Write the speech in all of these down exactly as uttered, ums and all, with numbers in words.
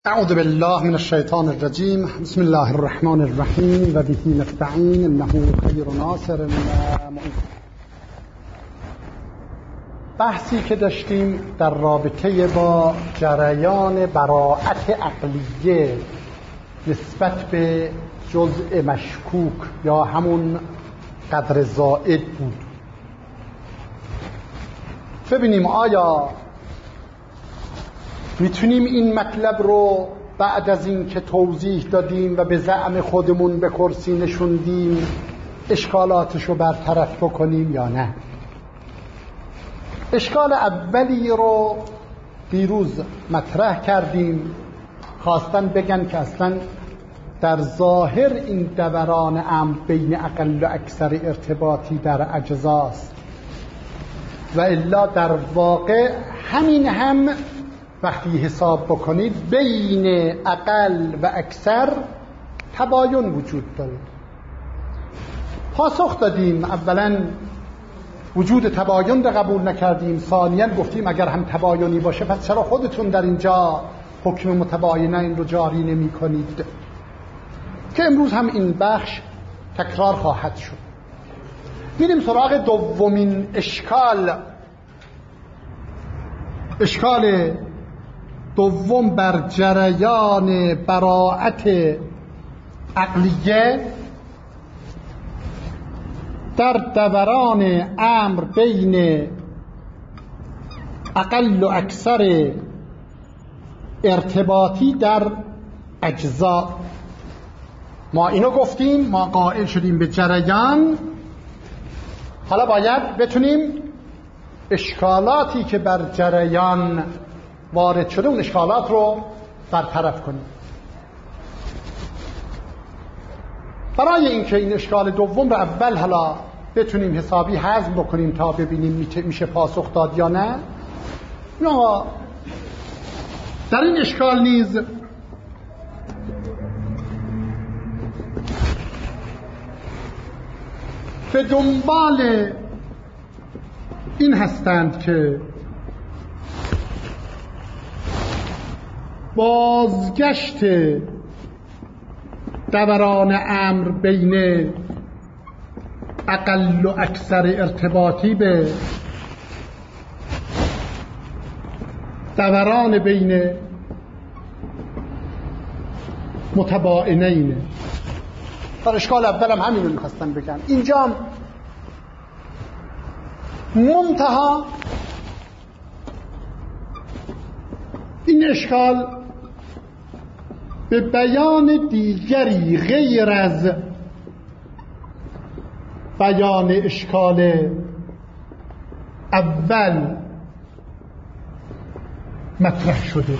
اعوذ بالله من الشیطان الرجیم. بسم الله الرحمن الرحیم و به نستعین انه خیر ناصر و معین. بحثی که داشتیم در رابطه با جریان براءت عقلیه نسبت به جزء مشکوک یا همون قدر زائد بود. ببینیم آیا میتونیم این مطلب رو بعد از این که توضیح دادیم و به زعم خودمون به کرسی نشوندیم اشکالاتش رو برطرف بکنیم یا نه؟ اشکال اولی رو دیروز مطرح کردیم، خواستن بگن که اصلا در ظاهر این دوران امر بین اقل و اکثر ارتباطی در اجزاست و الا در واقع همین هم وقتی حساب بکنید بین اقل و اکثر تباین وجود داره. پاسخ دادیم اولا وجود تباین رو قبول نکردیم، ثانیا گفتیم اگر هم تباینی باشه پس چرا خودتون در اینجا حکم متباینه این رو جاری نمی کنید، که امروز هم این بخش تکرار خواهد شد. میریم سراغ دومین اشکال. اشکال دوم بر جریان براءت عقلیه در دوران امر بین اقل و اکثر ارتباطی در اجزا. ما اینو گفتیم، ما قائل شدیم به جریان. حالا باید بتونیم اشکالاتی که بر جریان وارد شده اون اشکالات رو برطرف کنیم. برای اینکه این اشکال دوم رو اول حالا بتونیم حسابی هضم بکنیم تا ببینیم میشه پاسخ داد یا نه، یا در این اشکال نیز به دنبال این هستند که بازگشت دوران امر بین اقل و اکثر ارتباطی به دوران بین متباینین. در اشکال اول هم همین رو میخواستن بگن. اینجا منتها این اشکال به بیان دیگری غیر از بیان اشکال اول مطرح شده.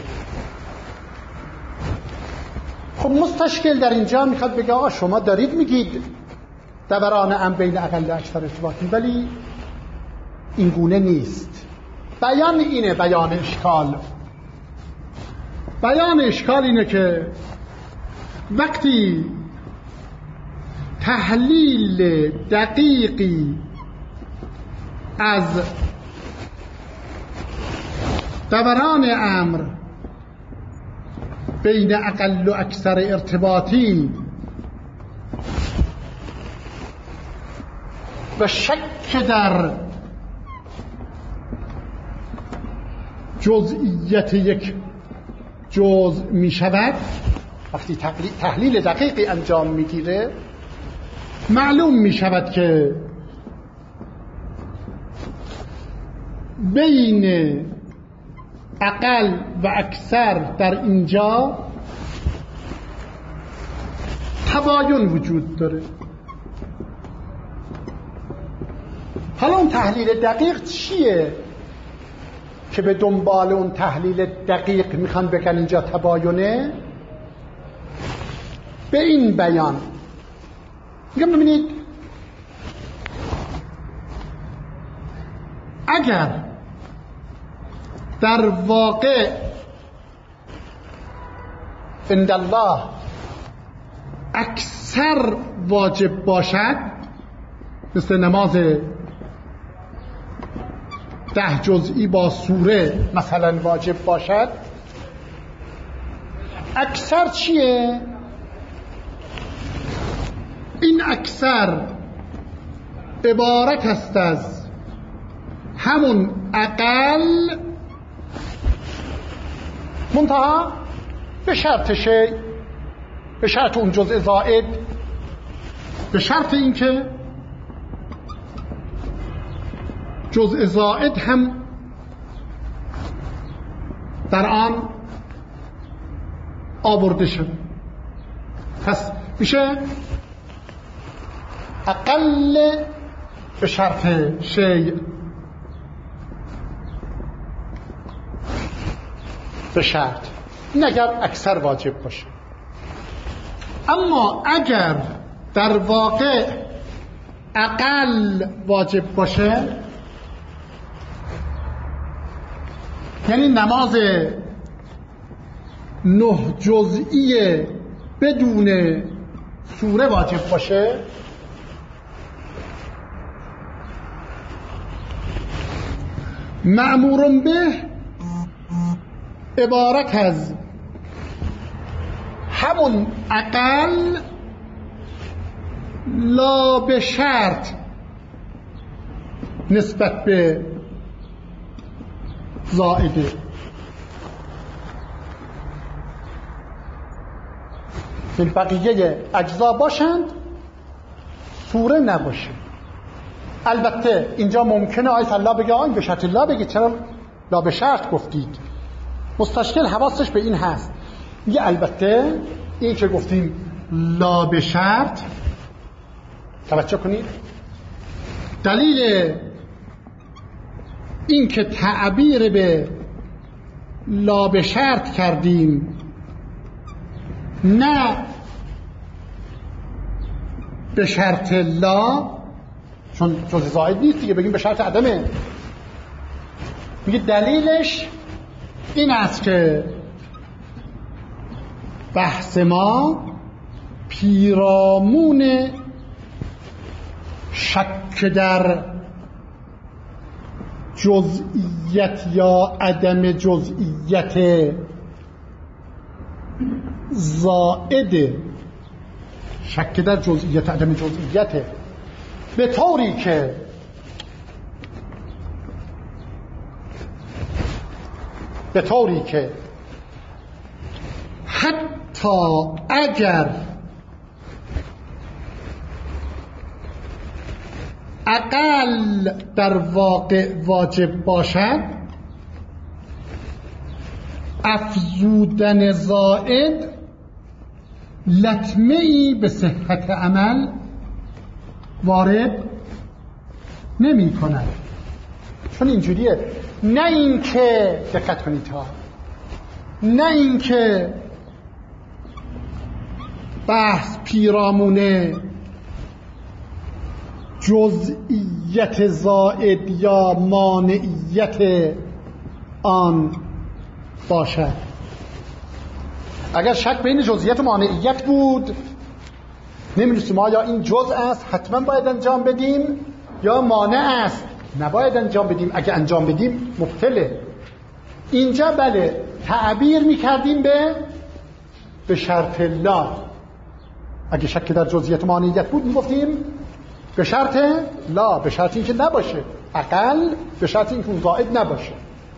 خب مستشکل در اینجا میخواد بگه آقا شما دارید میگید دوران امر بین اقل و اکثر ارتباطی، ولی این گونه نیست. بیان اینه، بیان اشکال بیان اشکال اینه که وقتی تحلیل دقیقی از دوران امر بین اقل و اکثر ارتباطی و شک در جزئیت یک جزء می شود، وقتی تحلیل دقیقی انجام می گیره معلوم می شود که بین اقل و اکثر در اینجا تباین وجود داره. حالا اون تحلیل دقیق چیه که به دنبال اون تحلیل دقیق میخوان بگن اینجا تباینه؟ به این بیان میگم ببینید، اگر در واقع عند الله اکثر واجب باشد، مثل نماز ده جزئی با سوره مثلا واجب باشد، اکثر چیه؟ این اکثر عبارت است از همون اقل منتها به شرط شی، به شرط اون جزء زائد، به شرط اینکه جزء زائد هم در آن آورده شد. پس میشه اقل به شرط شی به شرط، این اگر اکثر واجب باشه. اما اگر در واقع اقل واجب باشه، یعنی نماز نه جزئی بدون سوره واجب باشه، مأمور به عبارت از همون اقل لا به شرط نسبت به زائده. بقیه اجزا باشند، سوره نباشه. البته اینجا ممکنه آیت الله بگه آن به شرط الله بگید، چرا لا به شرط گفتید؟ مستشکل حواسش به این هست. یه البته این که گفتیم لا به شرط، توجه کنید، دلیل این که تعبیر به لا به شرط کردیم نه به شرط لا، چون جزء زائد نیست دیگه، بگیم به شرط عدمه. میگه دلیلش این است که بحث ما پیرامون شک در جزئیت یا عدم جزئیت زائد، شک در جزئیت عدم جزئیت، به طوری که به طوری که حتی اگر اقل در واقع واجب باشد، افزودن زائد لطمه‌ای به صحت عمل وارد نمی کند. چون اینجوریه، نه این که دقت کنید ها، نه این که بحث پیرامونه جزئیت زائد یا مانعیت آن باشد. اگر شک بین جزئیت و مانعیت بود، نمی‌دونیم ما یا این جزء است حتما باید انجام بدیم یا مانع است نباید انجام بدیم. اگه انجام بدیم مبطله. اینجا بله تعبیر می‌کردیم به به شرط لا. اگه شک در جزئیت و مانعیت بود میگفتیم به شرط لا، به شرط اینکه نباشه اقل، به شرط اینکه اون زائد نباشه.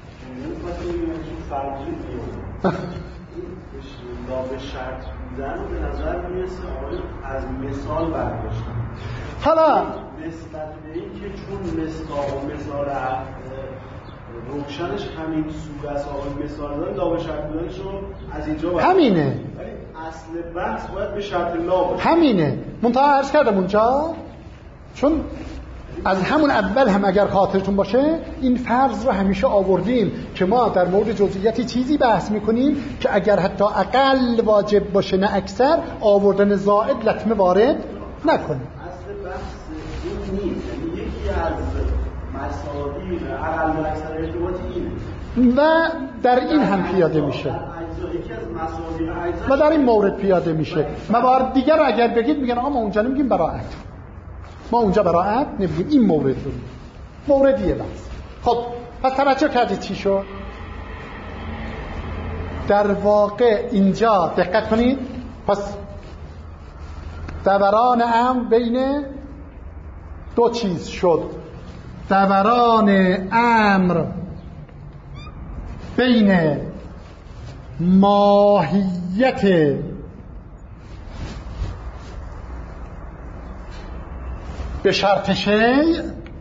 لا به شرط بودن به نظر میرسه آقای از مثال برداشتن. حالا نسبت به این که چون مصداق و مثال روشنش همین سوره است، آقای مثال داره، لا به شرط بودنش رو از اینجا باید همینه، ولی اصل بحث باید به شرط لا باشه. همینه. منتها عرض کردم اونجا، چون از همون اول هم اگر خاطرتون باشه این فرض رو همیشه آوردیم که ما در مورد جزئیاتی چیزی بحث میکنیم که اگر حتی اقل واجب باشه نه اکثر، آوردن زائد لطمه وارد نکنه. اصل بحث این نیست، یکی از مصادیق اقل و اکثر ارتباطی اینه و در این هم پیاده میشه و در این مورد پیاده میشه. موارد دیگر رو اگر بگید میگن آقا ما اونجا نمیگیم براءت، ما اونجا براءت نمیگیم، این مورد رو موردیه بس. خب پس توجه کردید چی شد؟ در واقع اینجا دقت کنید، پس دوران امر بین دو چیز شد. دوران امر بین ماهیت به شرط شیء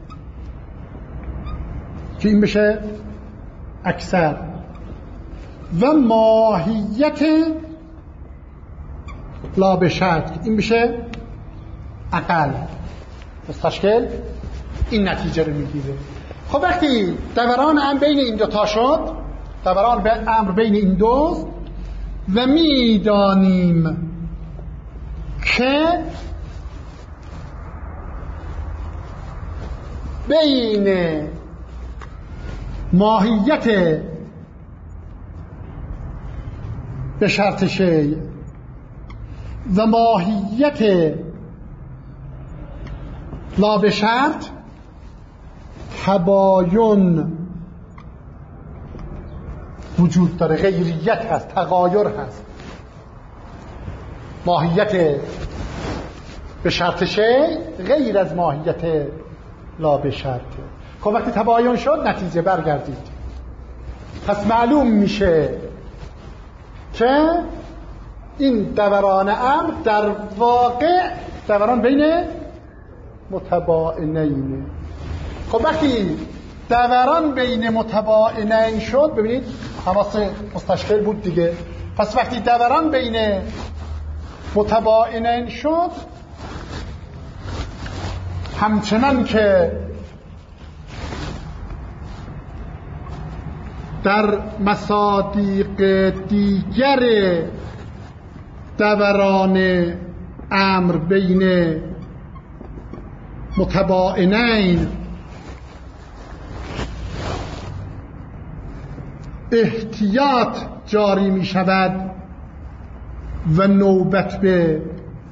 که این بشه اکثر و ماهیت لا به شرط این بشه اقل، مستشکل این نتیجه رو میگیره. خب وقتی دوران امر بین این دو تا شد، دوران امر بین این دو و میدانیم که بین ماهیت به شرط شیء و ماهیت لا به شرط تباین وجود داره، غیریت هست، تغایر هست. ماهیت به شرط شیء غیر از ماهیت لا به شرط. خب وقتی تباین شد نتیجه برگردید، پس معلوم میشه که این دوران امر در واقع دوران بین متباینین. خب وقتی دوران بین متباینین شد، ببینید حواس مستشکل بود دیگه، پس وقتی دوران بین متباینین شد، همچنان که در مصادیق دیگر دوران امر بین متباینین احتیاط جاری می شود و نوبت به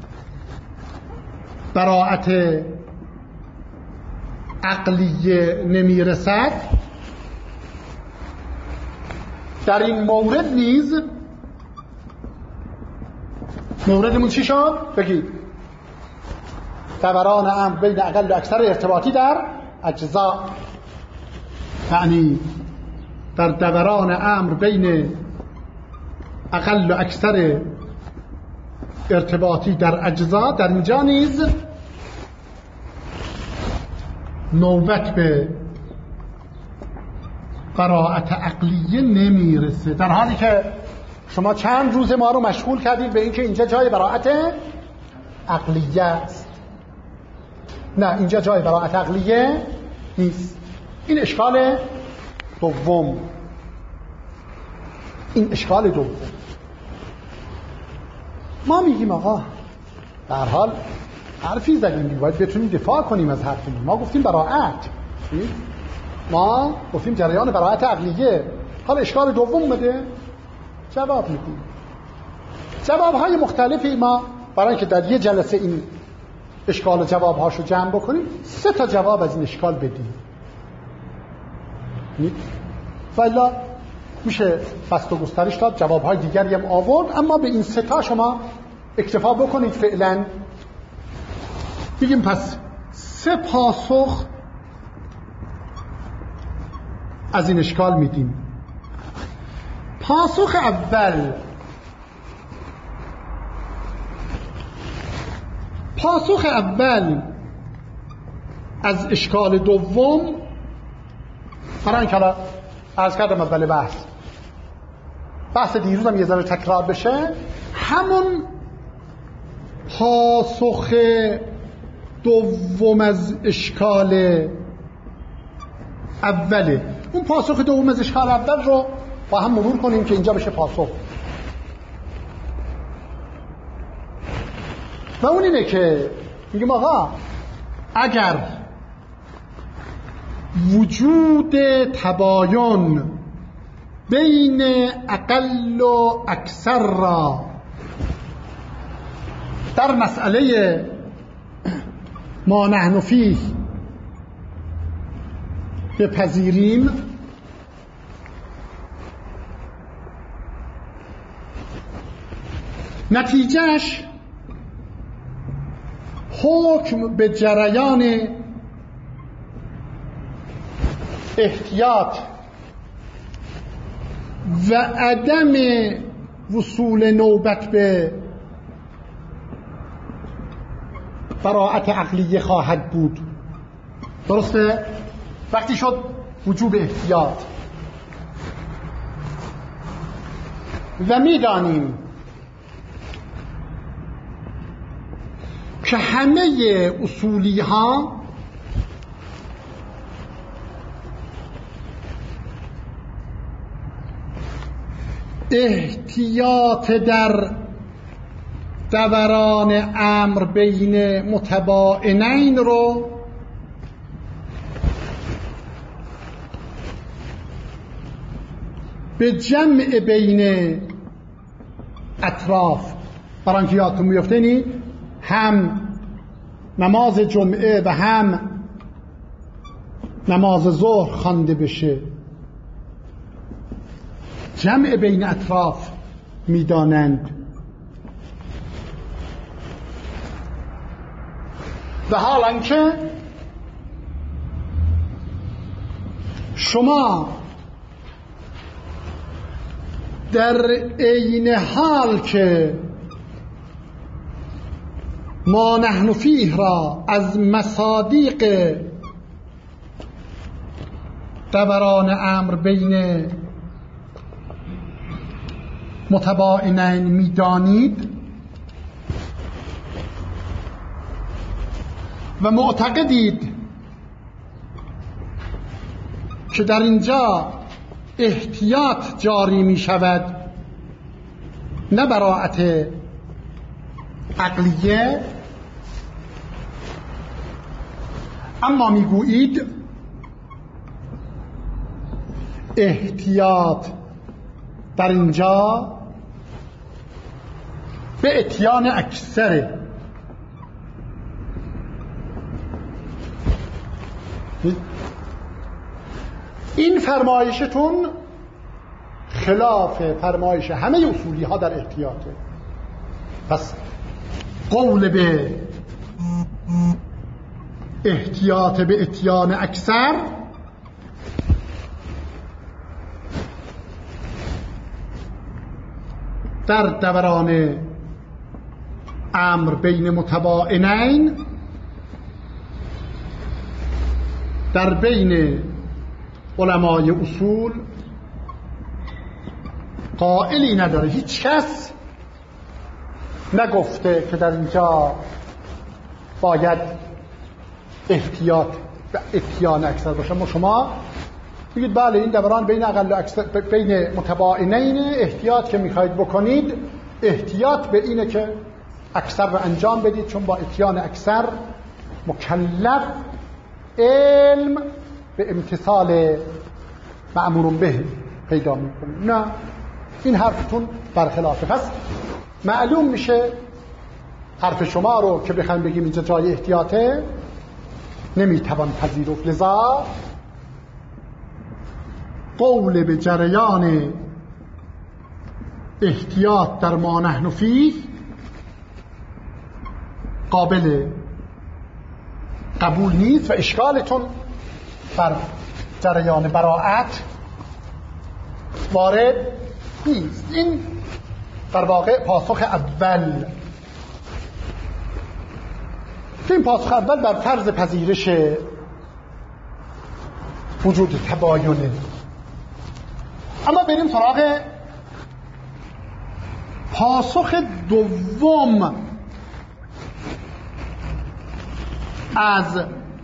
براءت عقلیه نمی رسد، در این مورد نیز موردمون چی شد؟ بگید. دوران امر بین اقل و اکثر ارتباطی در اجزا، یعنی در دوران امر بین اقل و اکثر ارتباطی در اجزا، در اینجا نیز نوبت به براءت عقلیه نمیرسه، در حالی که شما چند روز ما رو مشغول کردید به اینکه اینجا جای براءت عقلیه است. نه، اینجا جای براءت عقلیه نیست. این اشکال دوم، این اشکال دوم. ما میگیم آقا در حال حرفی زدیم، باید بتونیم دفاع کنیم از حرفمون. ما گفتیم براءت، ما گفتیم جریان براءت عقلیه. حالا اشکال دوم اومده، جواب میدیم. جوابهای مختلفی ما برای اینکه در یه جلسه این اشکال و جوابهاشو جمع بکنیم، سه تا جواب از این اشکال بدیم. والا میشه بست و گسترش داد، جوابهای دیگری هم آورد، اما به این سه تا شما اکتفا بکنید فعلا. بگیم پس سه پاسخ از این اشکال میدیم. پاسخ اول، پاسخ اول از اشکال دوم، برای اینکه حالا عرض کردم اول بحث بحث دیروزم یه ذره تکرار بشه، همون پاسخ دوم از اشکال اوله. اون پاسخ دوم از اشکال اول رو با هم مرور کنیم که اینجا بشه پاسخ. و اون اینه که میگیم آقا اگر وجود تباین بین اقل و اکثر را در مسئله ما نحن فیه بپذیریم، نتیجهش حکم به جریان احتیاط و عدم وصول نوبت به براءت عقلیه خواهد بود. درسته؟ وقتی شد وجوب احتیاط و میدانیم که همه اصولی ها احتیاط در دوران امر بین متباینین رو به جمع بین اطراف، برای اینکه یادتون میفته هم نماز جمعه و هم نماز ظهر خوانده بشه، جمع بین اطراف میدانند. و حالا که شما در عین حال که ما نحن فیه را از مصادیق دوران امر بین متباینین میدانید و معتقدید که در اینجا احتیاط جاری می شود نه براءت عقلیه، اما می گویید احتیاط در اینجا به اتیان اکثره. این فرمایشتون خلاف فرمایش همه اصولی ها در احتیاطه. پس قول به احتیاط به اتیان اکثر در دوران امر بین متباینین در بین علمای اصول قائلی نداره. هیچ کس نگفته که در اینجا باید احتیاط و اتیان اکثر باشه. ما شما بگید بله این دوران بین اقل و اکثر بین متباینین احتیاط که میخواید بکنید، احتیاط به اینه که اکثر رو انجام بدید، چون با اتیان اکثر مکلف علم به امتثال مأمور به پیدا میکنید. نه، این حرفتون برخلافه. پس معلوم میشه حرف شما رو که بخوایم بگیم اینجا جای احتیاطه نمیتوان پذیرفت. لذا قول به جریان احتیاط در ما نحن فیه قابل قبول نیست و اشکالتون بر جریان براءت وارد نیست. این در واقع پاسخ اول. این پاسخ اول بر فرض پذیرش وجود تباینه. اما بریم سراغ پاسخ دوم از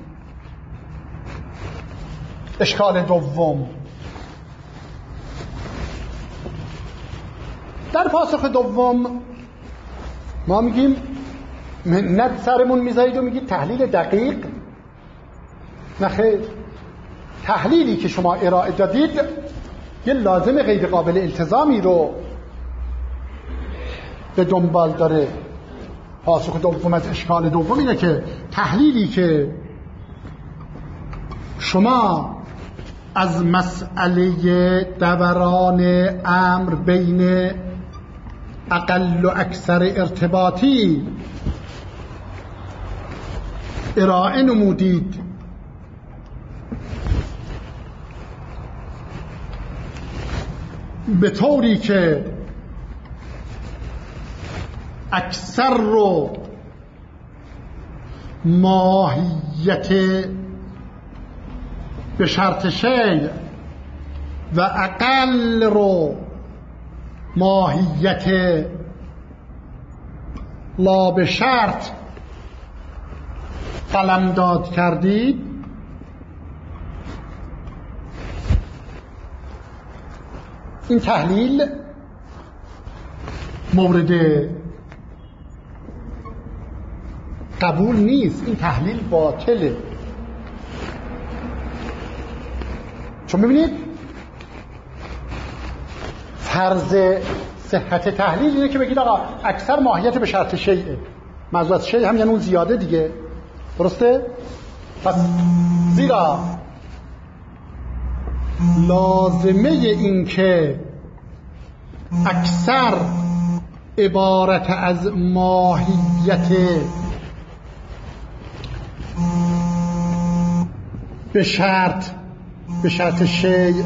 اشکال دوم. در پاسخ دوم ما میگیم منت سرمون میذارید و میگید تحلیل دقیق. نخیر، تحلیلی که شما ارائه دادید یه لازم غیر قابل التزامی رو به دنبال داره. پاسخ دوم از اشکال دوم اینه که تحلیلی که شما از مسئله دوران امر بین اقل و اکثر ارتباطی ارائه نمودید به طوری که اکثر رو ماهیت به شرط شیء و اقل رو ماهیت لا به شرط قلمداد کردید، این تحلیل مورد قبول نیست، این تحلیل باطله. چون ببینید فرض صحت تحلیل اینه که بگید آقا اکثر ماهیت به شرط شیء، موضوعات شیء هم یعنی اون زیاده دیگه، درسته؟ پس زیرا لازمه این که اکثر عبارت از ماهیت به شرط به شرط شیء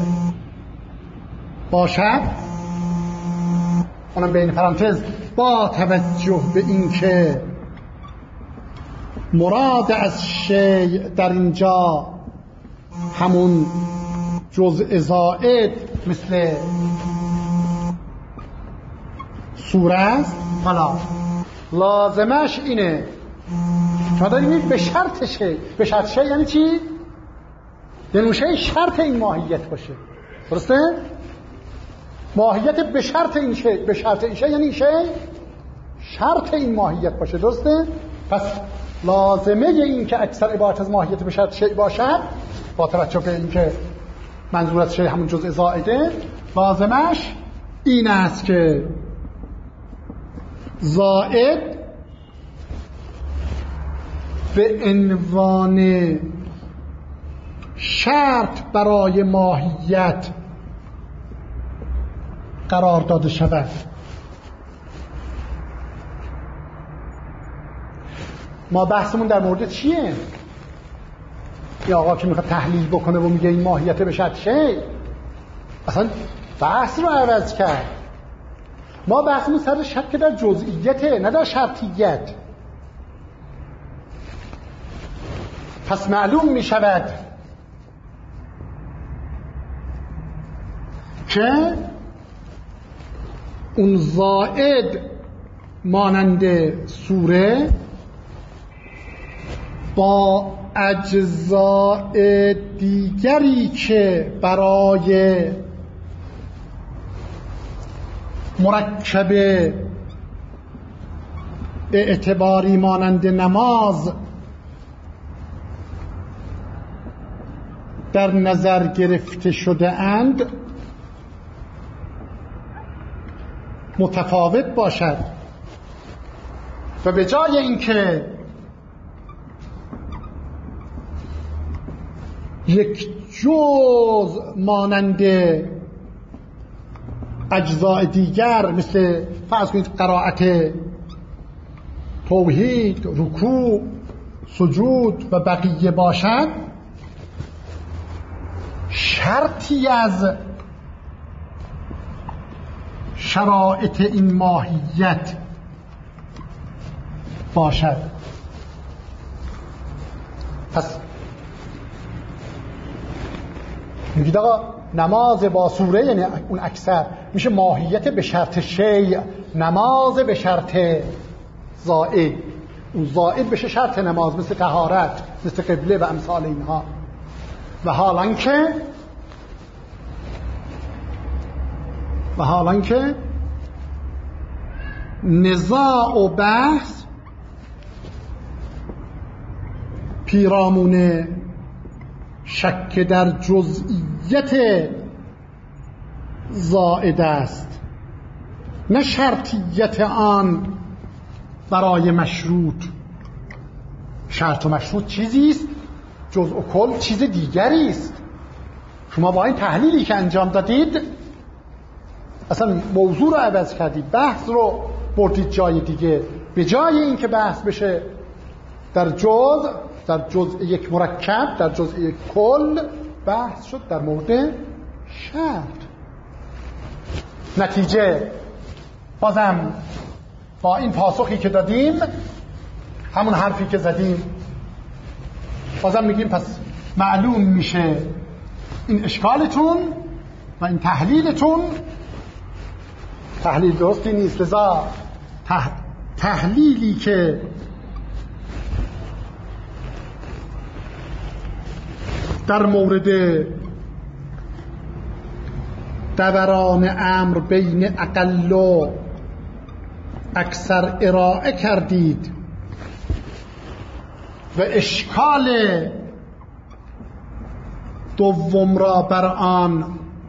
باشد، اونم بین پرانتز با توجه به این که مراد از شیء در اینجا همون جزء زائد مثل سوره است، حالا لازمش اینه شما دارید به شرط شیء. به شرط شیء یعنی چی؟ یعنی اون شیء شرط این ماهیت باشه، درسته؟ ماهیت به شرط این شیء، به شرط این شیء یعنی این شیء شرط این ماهیت باشه، درسته؟ پس لازمه این که اکثر عبارت از ماهیت به شرط شیء باشد، با توجه به این که منظور از شیء همون جزء زائده، لازمش این است که زائد به عنوان شرط برای ماهیت قرار داده شود. ما بحثمون در مورد چیه؟ یه آقا که میخواد تحلیل بکنه و میگه این ماهیت به شرط شیء، اصلا بحث رو عوض کرد. ما بحثمون سر شک در جزئیته، نه در شرطیت. پس معلوم میشود که اون زائد مانند سوره با اجزاء دیگری که برای مرکب اعتباری مانند نماز در نظر گرفته شده اند متفاوت باشد و به جای اینکه یک جز مانند اجزاء دیگر مثل فرض کنید قرائت توحید، رکوع، سجود و بقیه باشد، شرطی از شرایط این ماهیت باشد. پس میگید آقا نماز با سوره یعنی اون اکثر میشه ماهیت به شرط شیء، نماز به شرط زائد، اون زائد بشه شرط نماز مثل طهارت، مثل قبله و امثال اینها. و حالان که و حالان که نزاع و بحث پیرامون شک در جزئیت زائد است، نه شرطیت آن برای مشروط. شرط و مشروط چیزی است، جزء و کل چیز دیگری است. شما با این تحلیلی که انجام دادید اصلا موضوع رو عوض کردید، بحث رو بردید جای دیگه. به جای اینکه بحث بشه در جزء، در جزء یک مرکب، در جزء یک کل، بحث شد در مورد شرط. نتیجه بازم با این پاسخی که دادیم، همون حرفی که زدیم، بازم میگیم پس معلوم میشه این اشکالتون و این تحلیلتون تحلیل درستی نیست. لذا تح... تحلیلی که در مورد دوران امر بین اقل و اکثر ارائه کردید و اشکال دوم را بر آن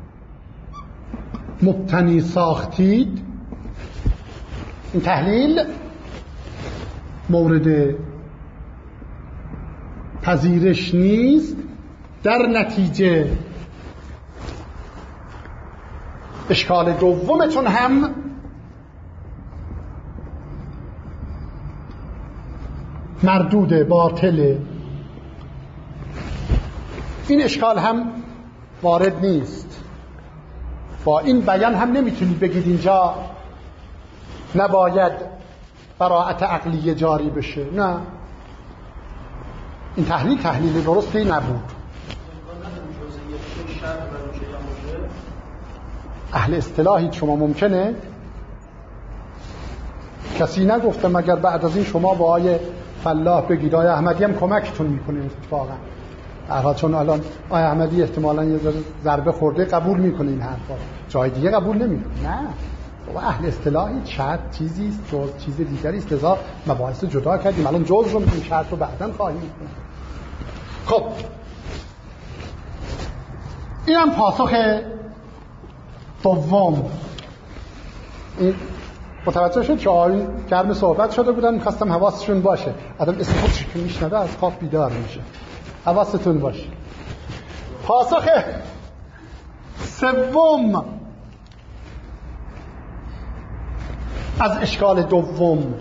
مبتنی ساختید، این تحلیل مورد پذیرش نیست. در نتیجه اشکال دومتون هم مردود، باطله. این اشکال هم وارد نیست. با این بیان هم نمیتونید بگید اینجا نباید براءت عقلیه جاری بشه. نه، این تحلیل تحلیل درستی نبود. اهل اصطلاحی شما ممکنه کسی نگفته مگر بعد از این شما با آیه فلاح بگید آیه احمدی هم کمکتون میکنه. اتفاقا درها چون الان آیه احمدی احتمالاً یه ضربه خورده قبول میکنه این حرفا، جای دیگه قبول نمیکنه. نه، و اهل اصطلاحی شرط چیزی است، جز چیز دیگری است. لذا مباحث جدا کردیم. الان جز رو میگیم، شرط رو بعداً خواهیم میکنیم. خب اینم پاسخ دوم. این متوجه شد که آقایون گرم صحبت شده بودن، می‌خواستم حواسشون باشه. آدم اسم خودش که میشنوه از خواب بیدار میشه. حواستون باشه. پاسخ سوم از اشکال دوم،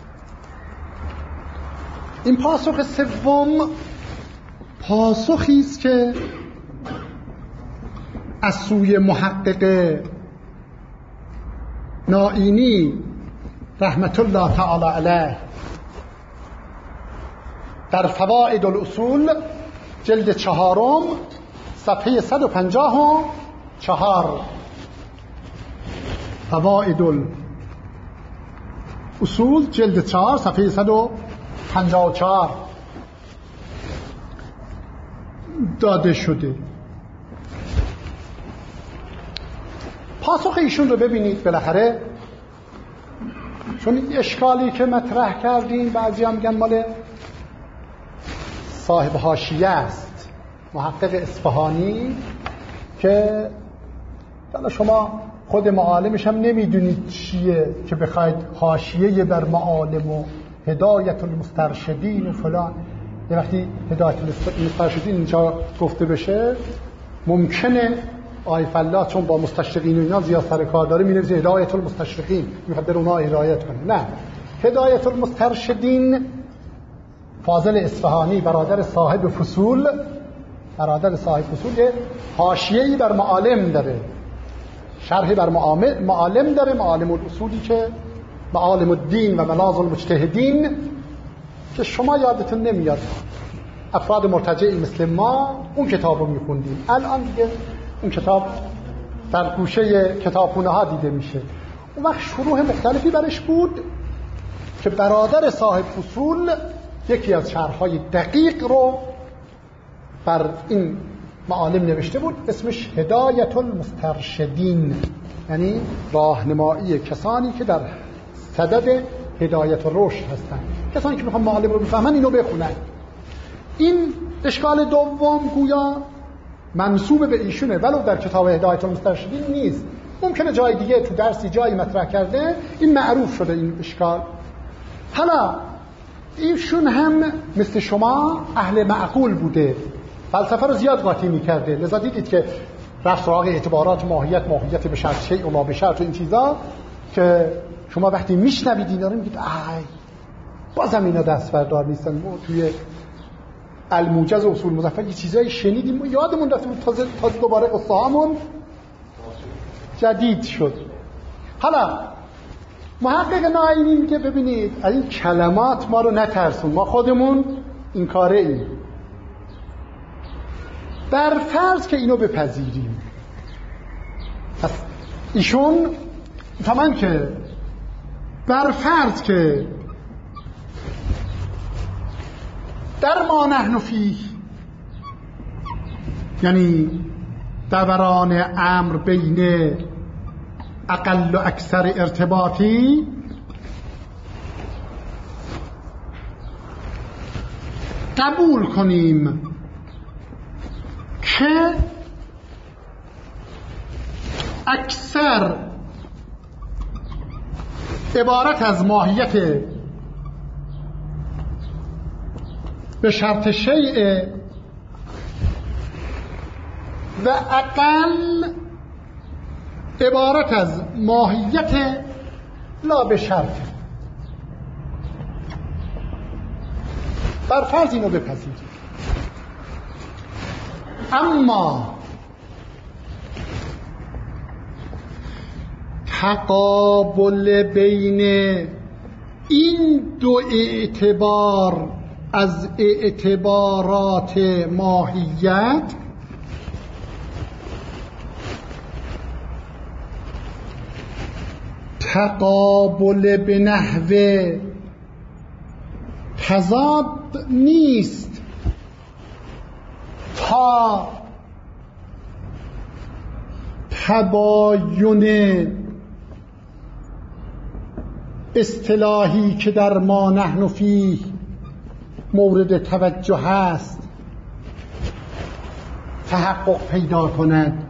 این پاسخ سوم پاسخی است که از سوی محقق نائینی رحمت الله تعالی علیه در فوائد الاصول جلد چهارم صفحه صد و پنجاه و چهار، فوائد الاصول جلد چهار صفحه صد و پنجاه و چهار داده شده. پاسخ ایشون رو ببینید. بالاخره چون این اشکالی که مطرح کردین بعضی هم میگن مال صاحب حاشیه است، محقق اصفهانی، که حالا شما خود معالمش هم نمیدونید چیه که بخواید حاشیه بر معالم و هدایت المسترشدین و فلان. یه وقتی هدایت المسترشدین اینجا گفته بشه ممکنه آی فلاح چون با مستشرقین و اینا زیاد سر کار داره مینویسه هدایت المستشرقین، میخواد در اونها هدایت کنه. نه، هدایت المسترشدین فاضل اصفهانی برادر صاحب فصول برادر صاحب فصول حاشیه‌ای بر معالم داره، شرحی بر معالم داره، معالم الاصولی که معالم الدین و ملاذ المجتهدین، که شما یادتون نمیاد افراد مرتجعی مثل ما اون کتاب رو میخوندیم. الان دیگه اون کتاب در گوشه کتابخونه ها دیده میشه. اون وقت شروح مختلفی برش بود که برادر صاحب فصول یکی از شرح‌های دقیق رو بر این معالم نوشته بود، اسمش هدایت المسترشدین، یعنی راهنمایی کسانی که در صدد هدایت و رشد هستن، کسانی که میخوان معالم رو بفهمن اینو بخونن. این اشکال دوم گویا منسوب به ایشونه، ولو در کتاب هدایت المسترشدین نیست. ممکنه جای دیگه تو درسی جایی مطرح کرده، این معروف شده این اشکال. حالا ایشون هم مثل شما اهل معقول بوده، فلسفه رو زیاد قاطی می‌کرده، لذا دیدید که رفت سراغ اعتبارات ماهیت ماهیت به شرط شیء و لا به شرط و این چیزا که شما وقتی میشنوید اینا رو میگید ای بازم اینا دست بردار نیستن. ما توی الموجز و اصول مظفر یه چیزایی شنیدیم و یادمون رفته بود، تازه تازه دوباره قصه‌هامون جدید شد. حالا محقق ناینی میگه ببینید از این کلمات ما رو نترسون، ما خودمون این کاره ایم. بر فرض که اینو بپذیریم، پس ایشون تمام که بر فرض که در ما نحن فیه، یعنی دوران امر بین اقل و اکثر ارتباطی قبول کنیم که اکثر عبارت از ماهیت به شرط شیء و اقل عبارت از ماهیت لا به شرط. بر فرض اینو بپذیرید. اما تقابل بین این دو اعتبار از اعتبارات ماهیت تقابل به نحو تضاد نیست تا تباین اصطلاحی که در ما نحن فیه مورد توجه است تحقق پیدا کند.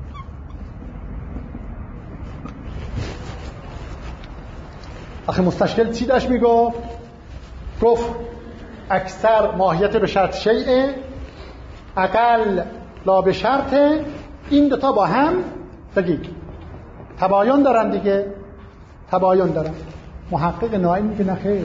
آخه مستشکل چی داشت میگفت؟ گفت اکثر ماهیت به شرط شیء، اقل لا به شرط. این دوتا با هم بگید تباین دارن دیگه، تباین دارن. محقق ناینی میگه نه خیر،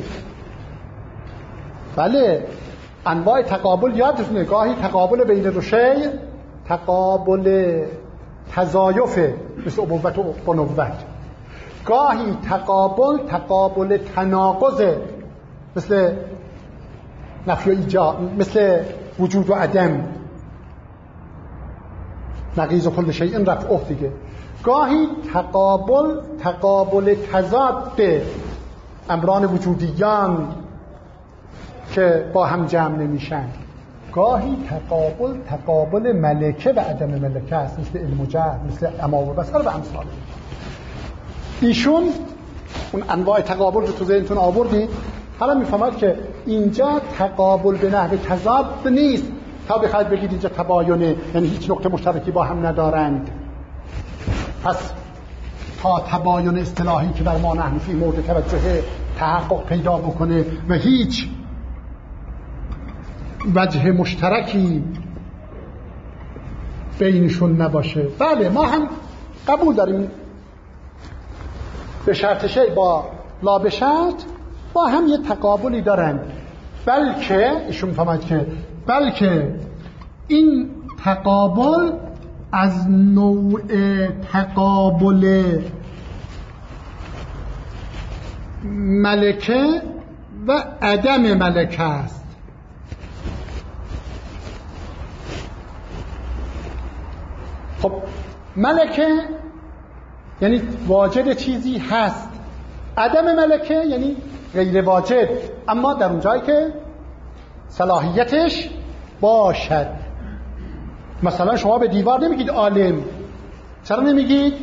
بله انواع تقابل یادتونه، گاهی تقابل بین دو شیء تقابل تضایفه مثل ابوت و بنوت، گاهی تقابل تقابل تناقضه مثل نفی و ایجاد، مثل وجود و عدم، نقیض کل شیء رفعه دیگه. گاهی تقابل تقابل تضاد امران وجودیان که با هم جمع نمیشن. گاهی تقابل تقابل ملکه و عدم ملکه است مثل علم و جهل، مثل اما و بصر و امثال. ایشون اون انواع تقابل رو تو ذهنتون آوردید. حالا میفهمید که اینجا تقابل به نحو تضاد نیست تا بخواید بگید اینجا تباینه، یعنی هیچ نقطه مشترکی با هم ندارند. پس تا تباین اصطلاحی که در ما نحن فیه مورد توجه تحقق پیدا بکنه و هیچ وجه مشترکی بینشون نباشه. بله ما هم قبول داریم به شرط شیء با لا به شرط با هم یه تقابلی دارند، بلکه ایشون فهمد که بلکه این تقابل از نوع تقابل ملکه و عدم ملکه است. خب ملکه یعنی واجد چیزی هست، عدم ملکه یعنی غیر واجد، اما در اون جایی که صلاحیتش باشد. مثلا شما به دیوار نمیگید عالم، چرا نمیگید؟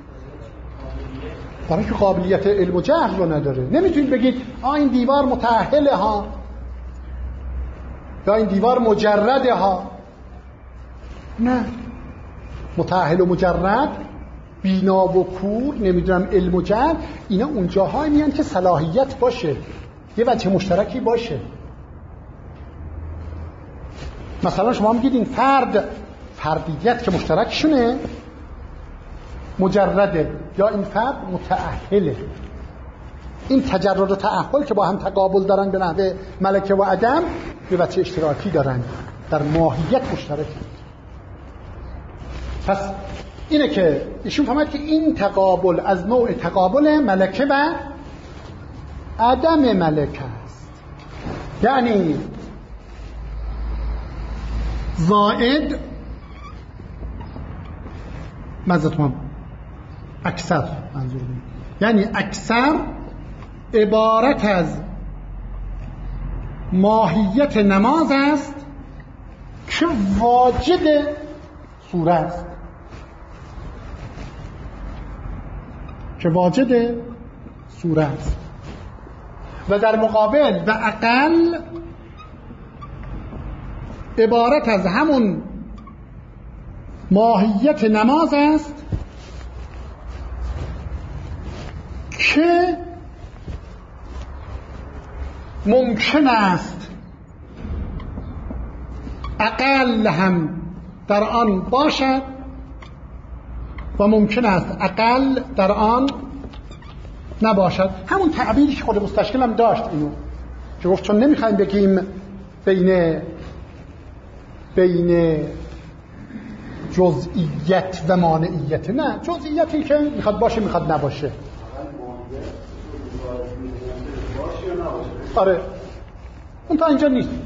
برای که قابلیت علم و جهل رو نداره. نمیتونید بگید آ این دیوار متأهله ها یا این دیوار مجرده ها. نه، متأهل و مجرد، بینا و کور، نمیدونم علم و جهل، اینا اونجاهایی میان که صلاحیت باشه، یه وجه مشترکی باشه. مثلا شما میگید این فرد فردیت که مشترکشونه مجرده یا این فرد متأهله. این تجرد و تأهل که با هم تقابل دارن به نحو ملکه و عدم به وجه اشتراکی دارن، در ماهیت مشترک. پس اینه که ایشون فهمد که این تقابل از نوع تقابل ملکه و عدم ملکه است. یعنی زائد مزدتون اکثر منظور بود. یعنی اکثر عبارت از ماهیت نماز است که واجد سوره است، که واجد سوره است. و در مقابل و اقل عبارت از همون ماهیت نماز است که ممکن است اقل هم در آن باشد و ممکن است اقل در آن نباشد. همون تعبیری که خود مستشکل هم داشت اینو که گفت چون نمیخوایم بگیم بین بین جزئیت و مانعیت، نه، جزئیتی که میخواد باشه میخواد نباشه. آره اون تا اینجا نیست.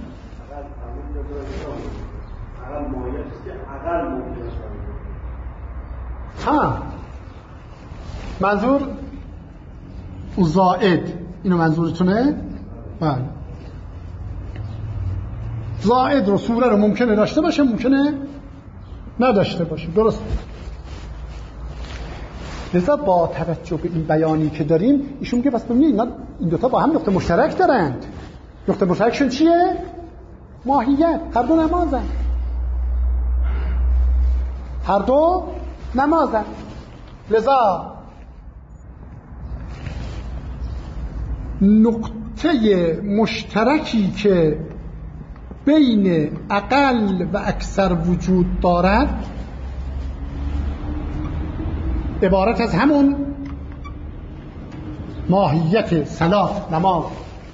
ها منظور او زائد، اینو منظورتونه؟ بله. زائد رو سوره رو ممکنه داشته باشه ممکنه نداشته باشه، درست. لذا با توجه به این بیانی که داریم ایشون میگه پس ببینید اینا این دوتا با هم نقطه مشترک دارند. نقطه مشترکشون چیه؟ ماهیت. هر دو نمازن، هر دو نمازن. لذا نقطه مشترکی که بین اقل و اکثر وجود دارد عبارت از همون ماهیت صلات نماز.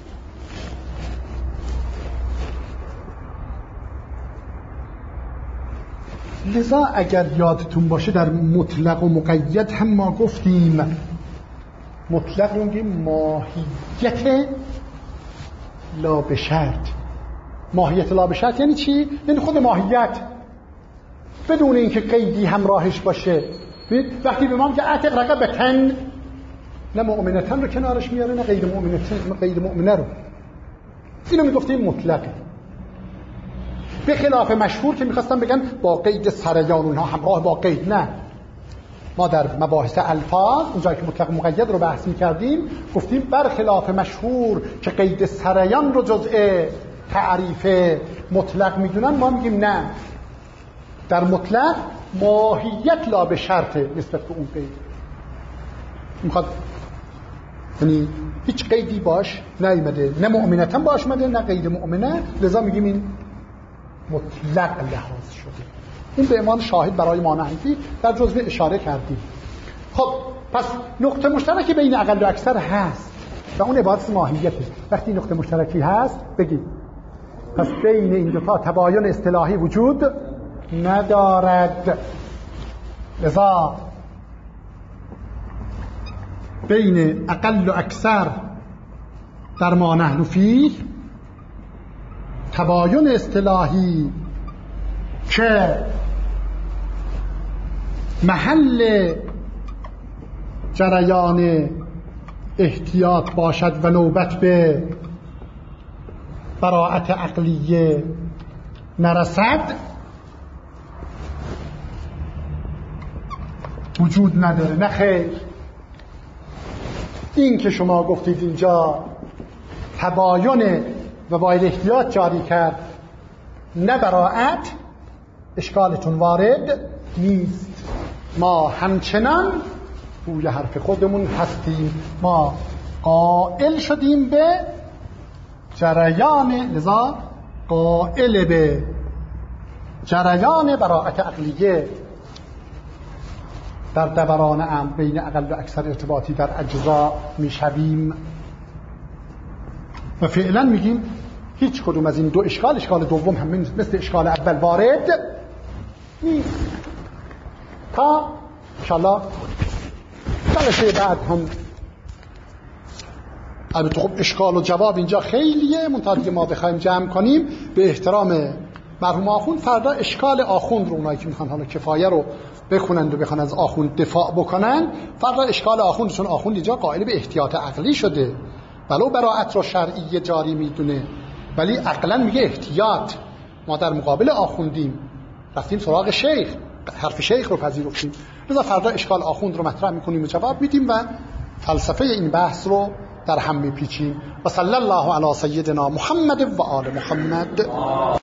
لذا اگر یادتون باشه در مطلق و مقید هم ما گفتیم مطلق رو میگیم ماهیت لا به شرط. ماهیت لا به شرط یعنی چی؟ یعنی خود ماهیت بدون اینکه قیدی همراهش باشه. وقتی به ما میگه اعتق رقبتن، نه مؤمنتن رو کنارش میاره نه غیر مؤمنتن، نه غیر مؤمنه رو. اینو میگفتیم مطلقه، به خلاف مشهور که میخواستن بگن با قید سریان اونها همراه با قید. نه، ما در مباحث الفاظ اونجایی که مطلق مقید رو بحث میکردیم گفتیم برخلاف مشهور که قید سریان رو جزء تعریف مطلق میدونن، ما میگیم نه، در مطلق ماهیت لا به شرطه نسبت به اون قید. میخواد یعنی هیچ قیدی باش نیامده، نه مؤمنتن باش اومده نه غیر مؤمنه، لذا میگیم این مطلق لحاظ شده. این به عنوان شاهد برای ما نحوی در جزوه اشاره کردیم. خب پس نقطه مشترکی بین اقل و اکثر هست و اون عبارت ماهیته. وقتی نقطه مشترکی هست بگید پس بین این دو تا تباین اصطلاحی وجود ندارد. لذا بین اقل و اکثر در ما نحن فیه تباین اصطلاحی که محل جریان احتیاط باشد و نوبت به براءت عقلیه نرسد وجود نداره. نه خیر، این که شما گفتید اینجا تباین و باید احتیاط جاری کرد نه براءت، اشکالتون وارد نیست. ما همچنان روی حرف خودمون هستیم، ما قائل شدیم به جریان، لذا قائل به جریان براءت عقلیه در دوران امر بین اقل و اکثر ارتباطی در اجزا میشویم و فعلا میگیم هیچ کدوم از این دو اشکال، اشکال دوم هم مثل اشکال اول وارد نیست تا انشاءالله جلسه بعد هم. البته خب اشکال و جواب اینجا خیلیه، منتها دیگه ما بخوایم جمع کنیم به احترام مرحوم آخوند، فردا اشکال آخوند رو اونایی که میخوان حالا کفایه رو بخونند و بخوان از آخوند دفاع بکنن، فردا اشکال آخوند، چون آخوند اینجا قائل به احتیاط عقلی شده، ولو براءت رو شرعی جاری میدونه ولی عقلا میگه احتیاط. ما در مقابل آخوندیم، رفتیم سراغ شیخ، حرف شیخ رو پذیرفتیم، لذا فردا اشکال آخوند رو مطرح میکنیم و جواب میدیم و فلسفه این بحث رو در هم میپیچیم. و صلی الله علی سیدنا محمد و آل محمد.